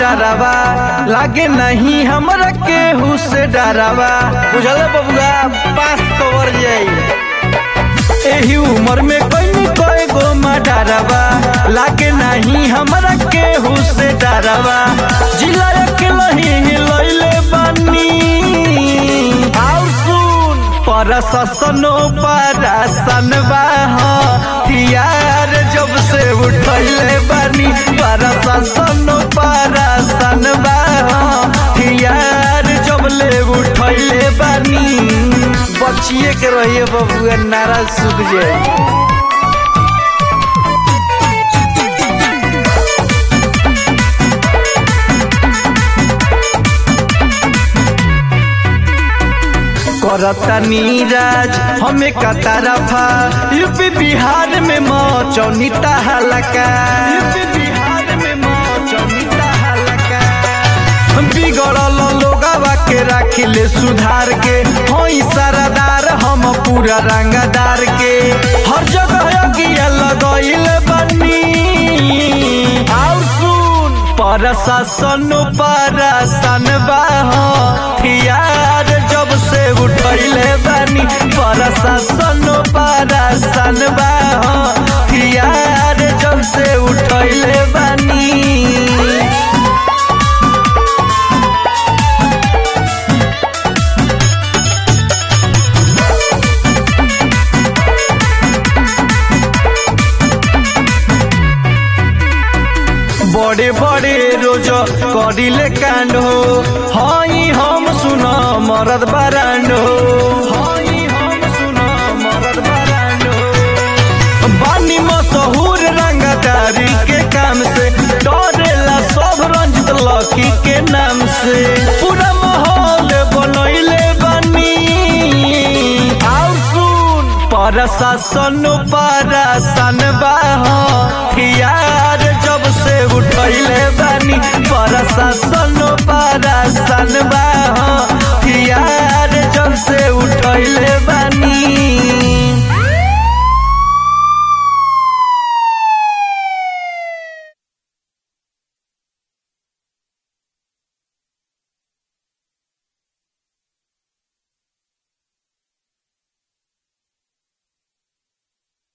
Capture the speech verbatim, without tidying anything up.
डरावा लागे नहीं हमरा केहू से डरावा बुझल बबुआ पास कवर जाई एही उम्र में कोई कोई गो डरावा लागे नहीं हमरा केहू से डरावा जिला के लही लइले बानी आउ सुन प्रशासनो परेशान बा हथियार जब से उठैले बानी प्रशासनो परेशान बा हथियार जब ले उठैले बानी बचिए के रहिए बबुआ नारा सूख जाए करता नीराज हमें का तरफा यूपी बिहार में मौचौनी हलका यूपी बिहार में मौचौनी हलका बिगड़ल लोगवा के राखिले सुधार के हई सरदार हम पूरा रंगदार के हर जगह गिया लगइल बनी आउ सुन प्रशासन परेशान बा हथियार जब से उठैले बानी प्रशासन परेशान बा हथियार जब से उठैले बानी बड़े बड़े रोज करिले कांड हो हई हम सुन मरद बरांड हो हई हम सुन मरद बरांड हो बानी मशहूर रंगदारी के काम से डरेला सब रंजित लकी के नाम से पूरा माहौल बनैले बानी आउ सुन प्रशासन परेशान बा हथियार जब से उठैले बानी प्रशासन परेशान